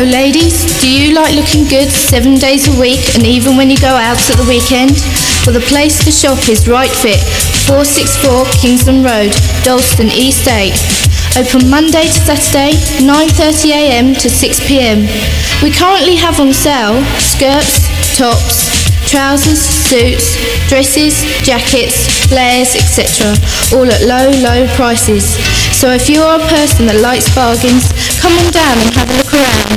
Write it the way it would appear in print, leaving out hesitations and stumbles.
ladies, do you like looking good 7 days a week and even when you go out at the weekend? Well, the place to shop is Right Fit, 464 Kingsland Road, Dalston, East 8. Open Monday to Saturday, 9:30am to 6pm. We currently have on sale skirts, tops, trousers, suits, dresses, jackets, flares, etc. all at low prices. So if you are a person that likes bargains, come on down and have a look around.